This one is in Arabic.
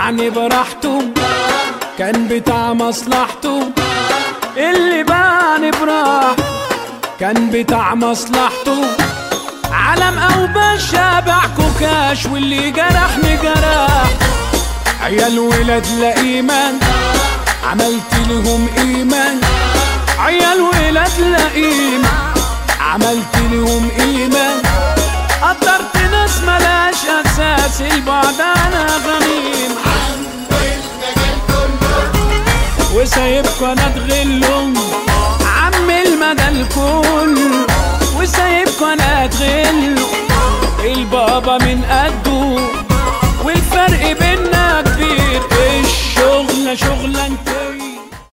باعني براحته كان بتاع مصلحته، اللي باعني براحته كان بتاع مصلحته. علم او باشا باع كوكاش، واللي جرحني جرح. عيال ولاد لا ايمان عملت لهم ايمان، عيال ولاد لا ايمان عملت لهم ايمان. قدرت ناس ملاش اساس، البعد انا غميم وسايبكوا انا اتغلهم عم المجال كله، وسايبكوا انا اتغلهم البابا من قده، والفرق بينا كبير. الشغلة شغلة انت